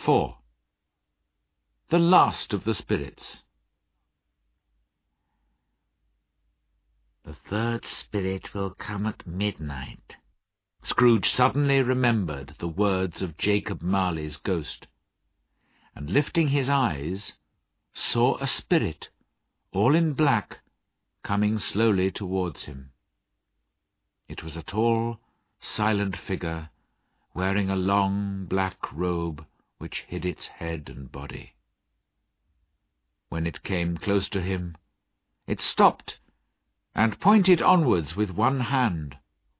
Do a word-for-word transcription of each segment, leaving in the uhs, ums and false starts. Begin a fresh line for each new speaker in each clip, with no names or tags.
four. The Last of the Spirits.
The third spirit will come at midnight. Scrooge suddenly remembered the words of Jacob Marley's ghost, and lifting his eyes, saw a spirit, all in black, coming slowly towards him. It was a tall, silent figure, wearing a long black robe which hid its head and body. When it came close to him, it stopped and pointed onwards with one hand.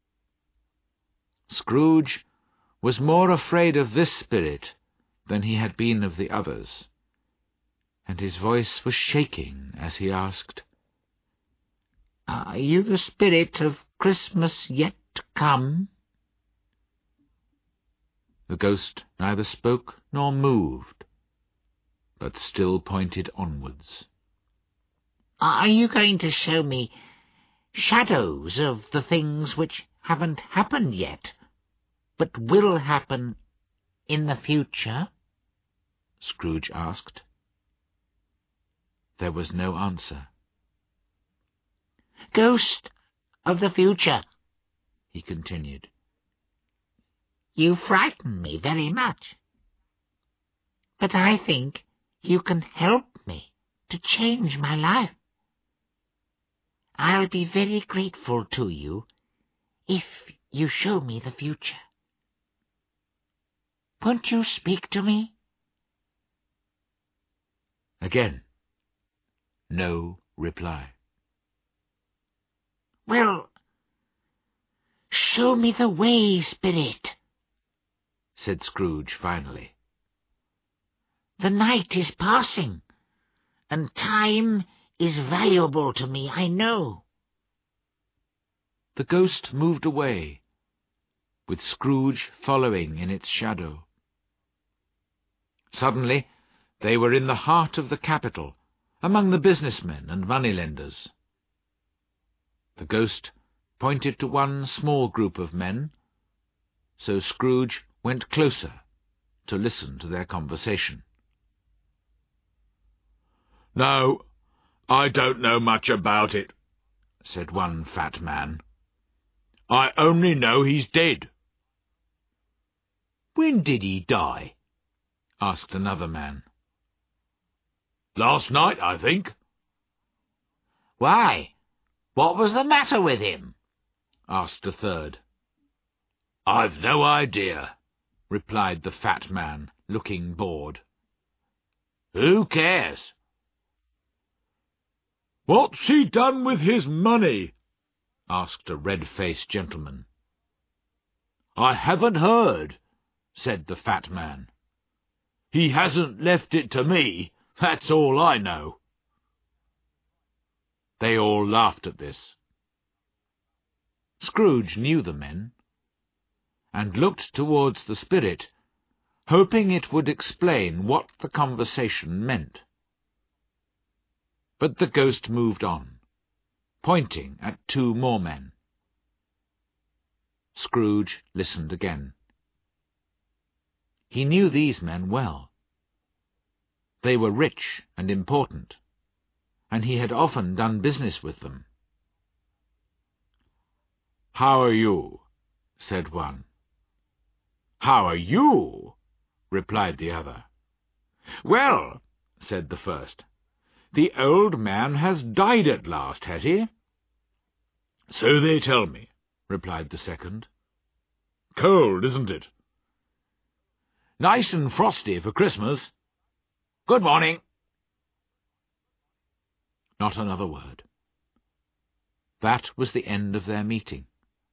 Scrooge was more afraid of this spirit than he had been of the others, and his voice was shaking as he asked, "Are you the spirit of Christmas yet to come?" The ghost neither spoke nor moved, but still pointed onwards. "Are you going to show me shadows of the things which haven't happened yet, but will happen in the future?" Scrooge asked. There was no answer. "Ghost of the future," he continued, "you frighten me very much, but I think you can help me to change my life. I'll be very grateful to you if you show me the future. Won't you speak to me?" Again, no reply. "Well, show me the way, spirit," said Scrooge finally. "The night is passing, and time is valuable to me, I know." The ghost moved away, with Scrooge following in its shadow. Suddenly they were in the heart of the capital, among the businessmen and moneylenders. The ghost pointed to one small group of men, so Scrooge went closer to listen to their conversation.
"No, I don't know much about it," said one fat man. "I only know he's dead."
"When did he die?" asked another man.
"Last night, I think."
"Why, what was the matter with him?" asked a third.
"I've no idea," replied the fat man, looking bored.
"Who cares?"
"What's he done with his money?" asked a red-faced gentleman.
"I haven't heard," said the fat man.
"He hasn't left it to me, that's all I know."
They all laughed at this. Scrooge knew the men, and looked towards the spirit, hoping it would explain what the conversation meant. But the ghost moved on, pointing at two more men. Scrooge listened again. He knew these men well. They were rich and important, and he had often done business with them.
"How are you?" said one.
"How are you?"
replied the other.
"Well," said the first, "the old man has died at last, has he?"
"So they tell me,"
replied the second.
"Cold, isn't it?"
"Nice and frosty for Christmas. Good morning." Not another word. That was the end of their meeting.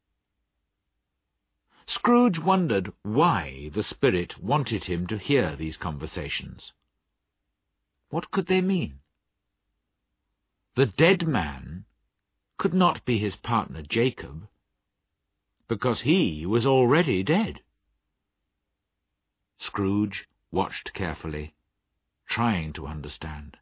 Scrooge wondered why the spirit wanted him to hear these conversations. What could they mean? The dead man could not be his partner Jacob, because he was already dead. Scrooge watched carefully, trying to understand.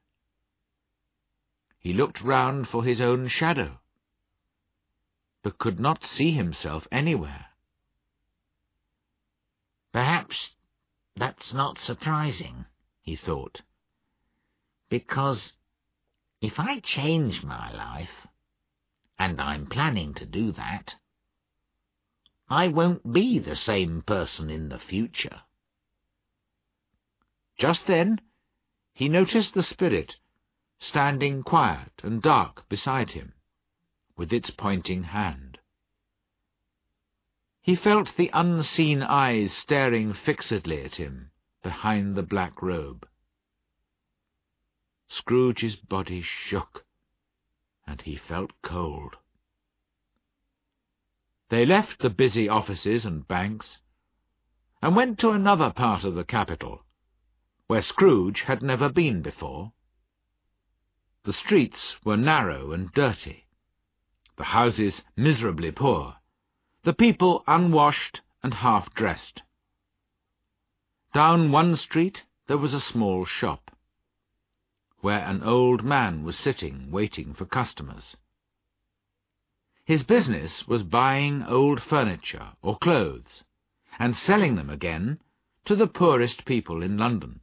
He looked round for his own shadow, but could not see himself anywhere. Perhaps That's not surprising, he thought, because if I change my life, and I'm planning to do that, I won't be the same person in the future. Just then he noticed the spirit standing quiet and dark beside him, with its pointing hand. He felt the unseen eyes staring fixedly at him behind the black robe. Scrooge's body shook, and he felt cold. They left the busy offices and banks, and went to another part of the capital, where Scrooge had never been before. The streets were narrow and dirty, the houses miserably poor, the people unwashed and half-dressed. Down one street there was a small shop, where an old man was sitting waiting for customers. His business was buying old furniture or clothes, and selling them again to the poorest people in London.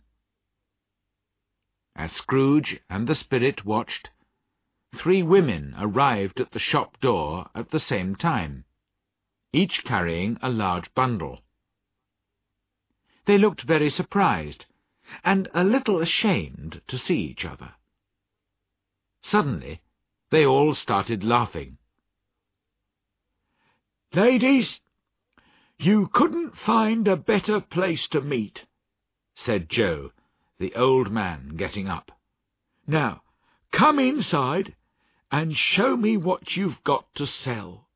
As Scrooge and the spirit watched, three women arrived at the shop door at the same time, each carrying a large bundle. They looked very surprised, and a little ashamed to see each other. Suddenly they all started laughing.
"Ladies, you couldn't find a better place to meet," said Joe, the old man, getting up. "Now, come inside and show me what you've got to sell."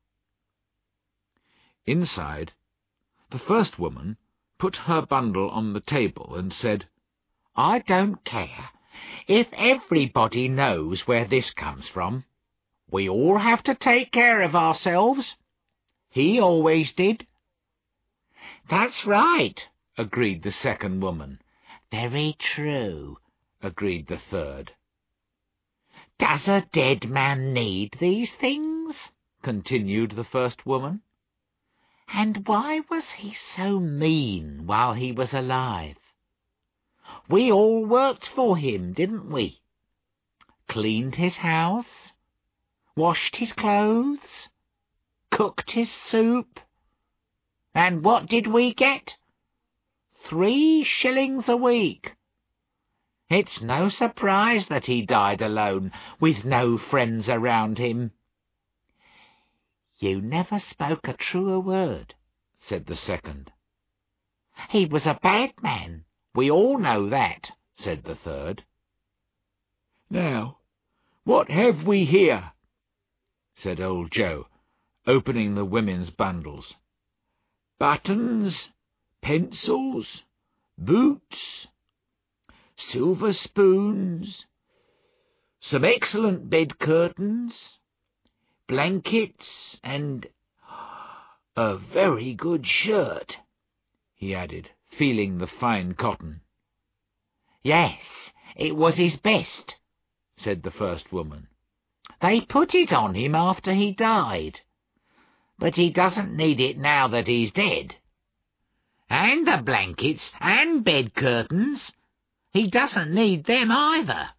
Inside, the first woman put her bundle on the table and said,
"I don't care if everybody knows where this comes from. We all have to take care of ourselves. He always did." "That's right," agreed the second woman. "Very true," agreed the third. "Does a dead man need these things?" continued the first woman. "And why was he so mean while he was alive? We all worked for him, didn't we? Cleaned his house, washed his clothes, cooked his soup. And what did we get? Three shillings a week. It's no surprise that he died alone, with no friends around him." "You never spoke a truer word," said the second. "He was a bad man. We all know that," said the third.
"Now, what have we here?" said old Joe, opening the women's bundles. "Buttons, pencils, boots, silver spoons, some excellent bed curtains, blankets, and a very good shirt," he added, feeling the fine cotton.
"Yes, it was his best," said the first woman. "They put it on him after he died, but he doesn't need it now that he's dead. And the blankets and bed curtains, he doesn't need them either."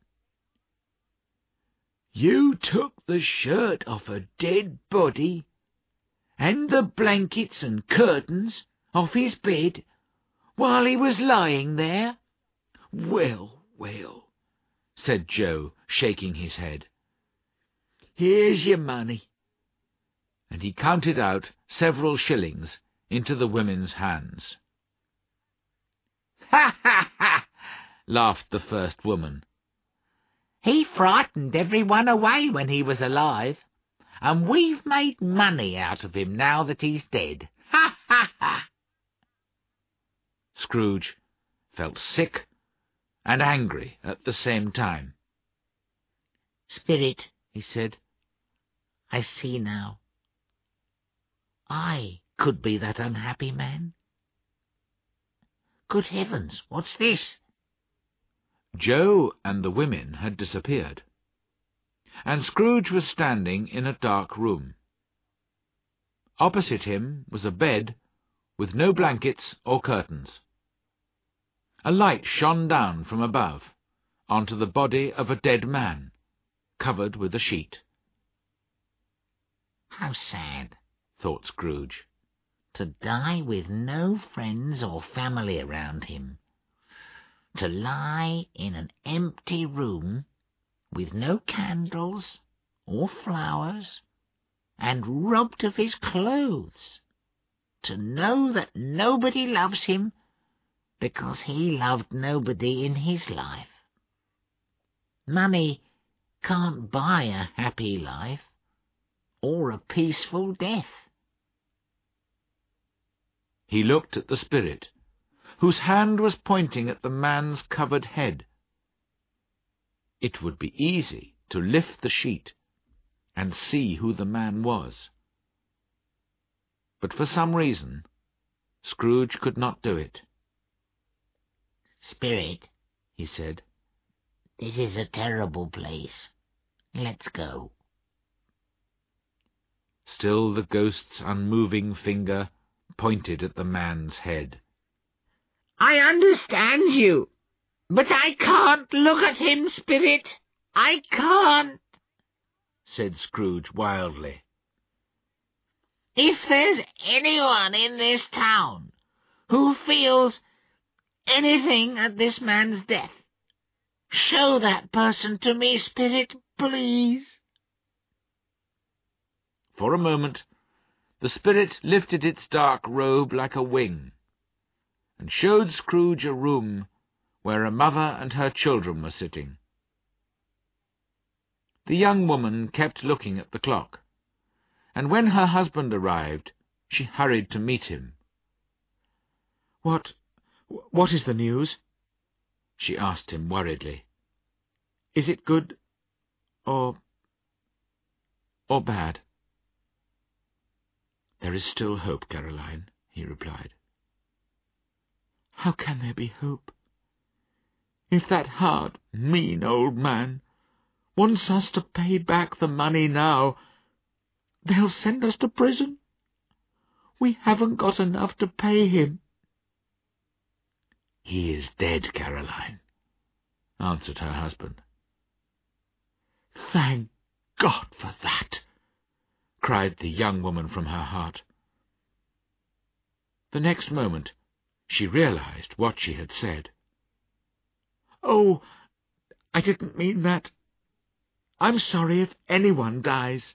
"You took the shirt off a dead body, and the blankets and curtains off his bed, while he was lying there? Well, well," said Joe, shaking his head. "Here's your money." And he counted out several shillings into the women's hands.
"Ha, ha, ha!"
laughed the first woman.
"He frightened everyone away when he was alive, and we've made money out of him now that he's dead. Ha, ha, ha!"
Scrooge felt sick and angry at the same time.
"Spirit," he said, "I see now. I could be that unhappy man. Good heavens, what's this?"
Joe and the women had disappeared, and Scrooge was standing in a dark room. Opposite him was a bed with no blankets or curtains.
A light shone down from above onto the body of a dead man, covered with a sheet.
"How sad," thought Scrooge, "to die with no friends or family around him, to lie in an empty room with no candles or flowers, and robbed of his clothes, to know that nobody loves him because he loved nobody in his life. Money can't buy a happy life or a peaceful death."
He looked at the spirit, whose hand was pointing at the man's covered head. It would be easy to lift the sheet and see who the man was. But for some reason, Scrooge could not do it.
"Spirit," he said, "this is a terrible place. Let's go."
Still the ghost's unmoving finger pointed at the man's head.
"I understand you, but I can't look at him, Spirit. I can't," said Scrooge wildly. "If there's anyone in this town who feels anything at this man's death, show that person to me, Spirit, please."
For a moment, the spirit lifted its dark robe like a wing, and showed Scrooge a room where a mother and her children were sitting. The young woman kept looking at the clock, and when her husband arrived, she hurried to meet him. "What, what is the news?" she asked him worriedly. "Is it good, or, or bad?" "There is still hope, Caroline," he replied. "How can there be hope, if that hard, mean old man wants us to pay back the money now? They'll send us to prison. We haven't got enough to pay him." "He is dead, Caroline," answered her husband. "Thank God for that!" cried the young woman from her heart. The next moment she realized what she had said. "Oh, I didn't mean that. I'm sorry if anyone dies."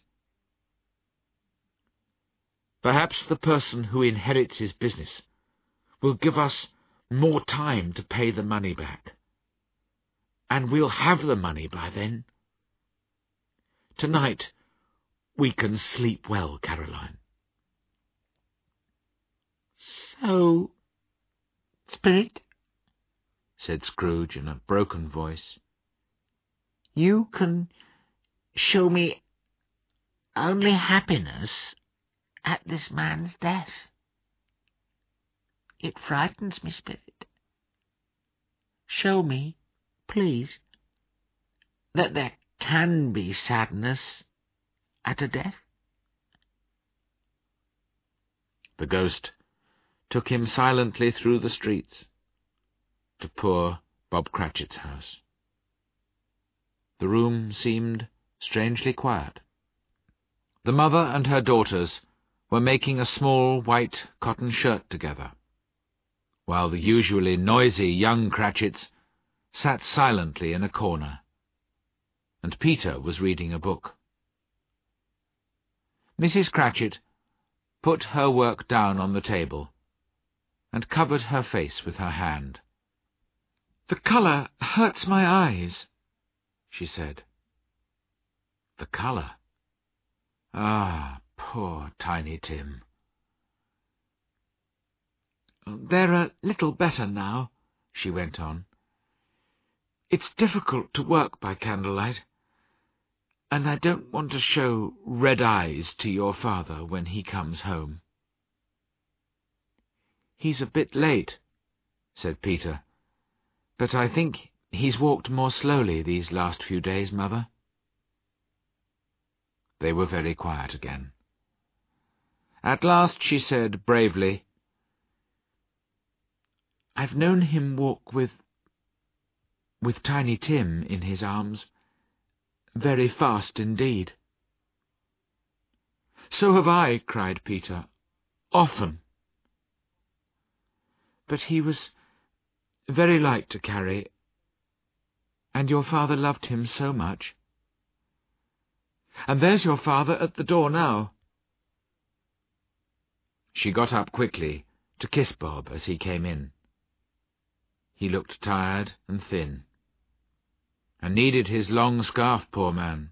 "Perhaps the person who inherits his business will give us more time to pay the money back, and we'll have the money by then. Tonight we can sleep well, Caroline." "So, Spirit," said Scrooge in a broken voice, "you can show me only happiness at this man's death. It frightens me, Spirit. Show me, please, that there can be sadness at a death." The ghost took him silently through the streets to poor Bob Cratchit's house. The room seemed strangely quiet. The mother and her daughters were making a small white cotton shirt together, while the usually noisy young Cratchits sat silently in a corner, and Peter was reading a book. Missus Cratchit put her work down on the table and covered her face with her hand. "The colour hurts my eyes," she said. "The colour? Ah, poor Tiny Tim." "They're a little better now," she went on. "It's difficult to work by candlelight, and I don't want to show red eyes to your father when he comes home." "He's a bit late," said Peter, "but I think he's walked more slowly these last few days, Mother." They were very quiet again. At last she said bravely,
I've known him walk with... with Tiny Tim in his arms, very fast indeed." "So have I," cried Peter, "often. But he was very light to carry, and your father loved him so much. And there's your father at the door now." She got up quickly to kiss Bob as he came in. He looked tired and thin, and needed his long scarf, poor man.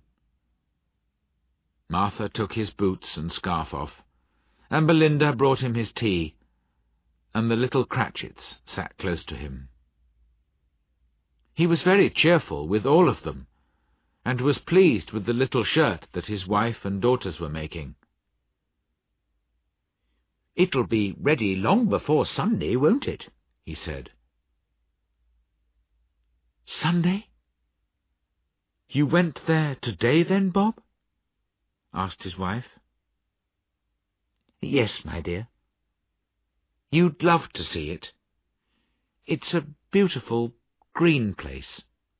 Martha took his boots and scarf off, and Belinda brought him his tea, and the little Cratchits sat close to him. He was very cheerful with all of them, and was pleased with the little shirt that his wife and daughters were making. "It'll be ready long before Sunday, won't it?" he said. "Sunday? You went there today, then, Bob?" asked his wife. "Yes, my dear. You'd love to see it. It's a beautiful green place.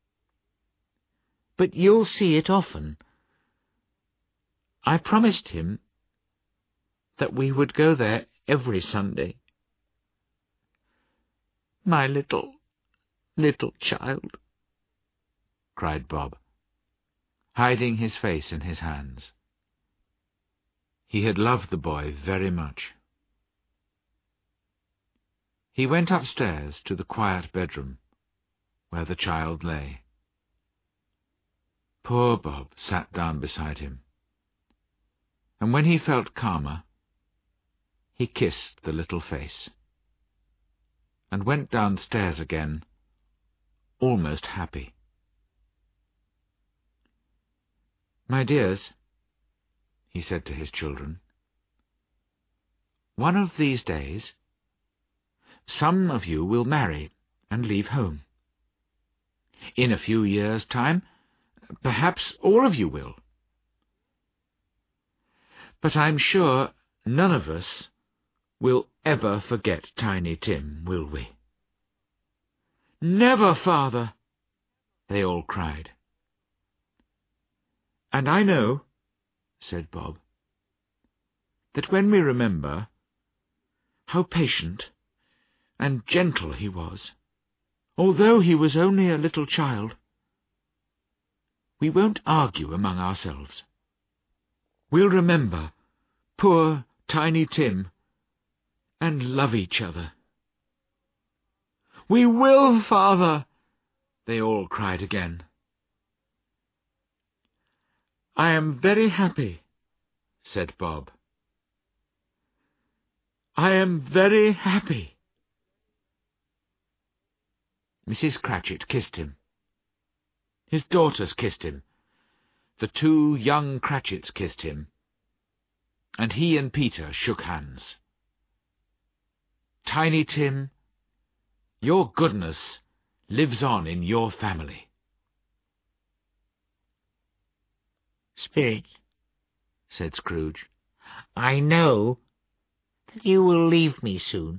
But you'll see it often. I promised him that we would go there every Sunday. My little, little child," cried Bob, hiding his face in his hands. He had loved the boy very much. He went upstairs to the quiet bedroom, where the child lay. Poor Bob sat down beside him, and when he felt calmer, he kissed the little face, and went downstairs again, almost happy. "My dears," he said to his children, "one of these days, some of you will marry and leave home. In a few years' time, perhaps all of you will. But I'm sure none of us will ever forget Tiny Tim, will we?" "Never, Father!" they all cried. "And I know," said Bob, "that when we remember how patient and gentle he was, although he was only a little child, we won't argue among ourselves. We'll remember poor Tiny Tim and love each other." "We will, Father!" they all cried again. "I am very happy," said Bob. "I am very happy." Missus Cratchit kissed him. His daughters kissed him. The two young Cratchits kissed him, and he and Peter shook hands. "Tiny Tim, your goodness lives on in your family."
"Spirit," said Scrooge, "I know that you will leave me soon.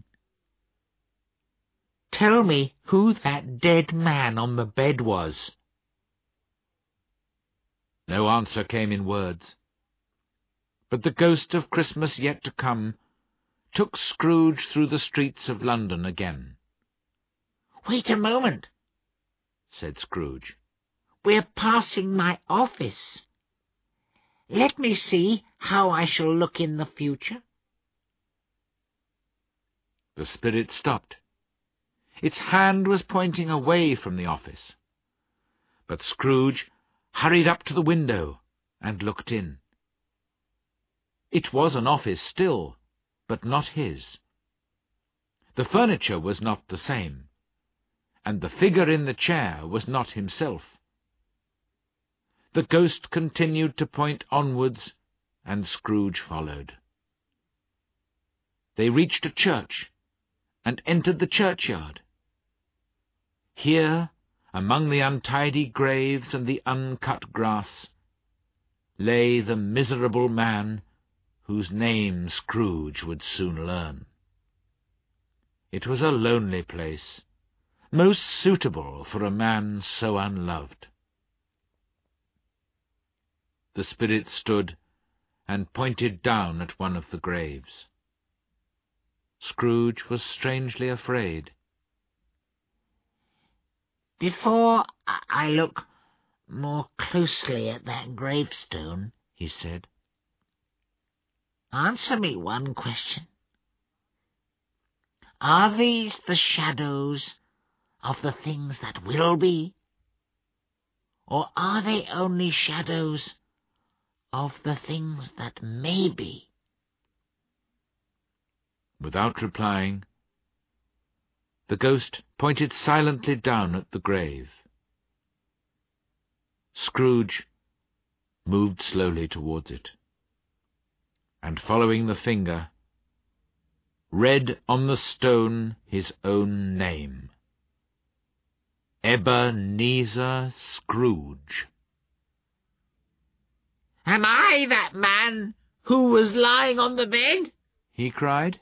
Tell me who that dead man on the bed was."
No answer came in words, but the ghost of Christmas yet to come took Scrooge through the streets of London again.
"Wait a moment,"
said Scrooge.
"We're passing my office. Let me see how I shall look in the future."
The spirit stopped. Its hand was pointing away from the office, but Scrooge hurried up to the window and looked in. It was an office still, but not his. The furniture was not the same, and the figure in the chair was not himself. The ghost continued to point onwards, and Scrooge followed. They reached a church, and entered the churchyard. Here, among the untidy graves and the uncut grass, lay the miserable man whose name Scrooge would soon learn. It was a lonely place, most suitable for a man so unloved. The spirit stood and pointed down at one of the graves. Scrooge was strangely afraid.
"Before I look more closely at that gravestone," he said, "answer me one question. Are these the shadows of the things that will be, or are they only shadows of the things that may be?"
Without replying, the ghost pointed silently down at the grave. Scrooge moved slowly towards it, and following the finger, read on the stone his own name, Ebenezer Scrooge.
"Am I that man who was lying on the bed?"
he cried.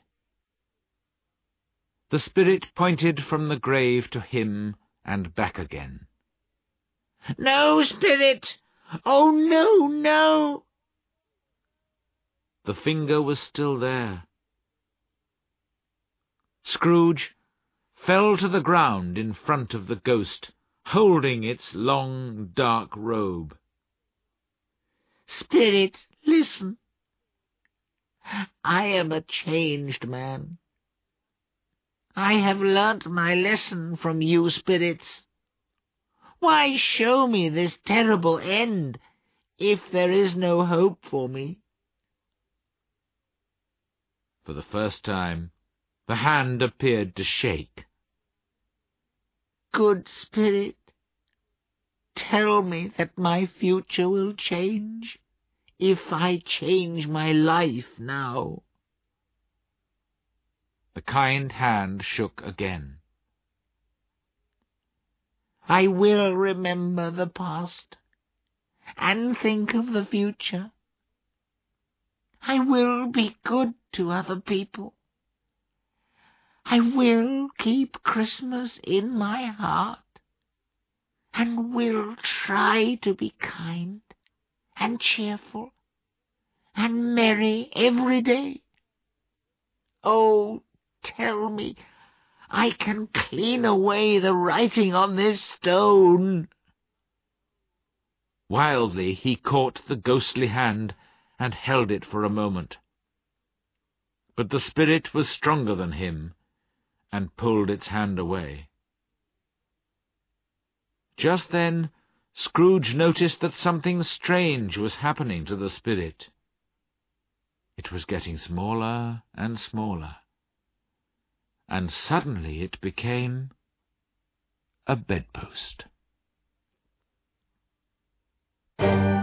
The spirit pointed from the grave to him and back again.
"No, spirit! Oh, no, no!"
The finger was still there. Scrooge fell to the ground in front of the ghost, holding its long, dark robe.
"Spirit, listen. I am a changed man. I have learnt my lesson from you spirits. Why show me this terrible end, if there is no hope for me?"
For the first time, the hand appeared to shake.
"Good spirit, tell me that my future will change, if I change my life now."
The kind hand shook again.
"I will remember the past, and think of the future. I will be good to other people. I will keep Christmas in my heart, and will try to be kind and cheerful and merry every day. Oh, tell me I can clean away the writing on this stone."
Wildly he caught the ghostly hand and held it for a moment. But the spirit was stronger than him, and pulled its hand away. Just then Scrooge noticed that something strange was happening to the spirit. It was getting smaller and smaller, and suddenly it became a bedpost.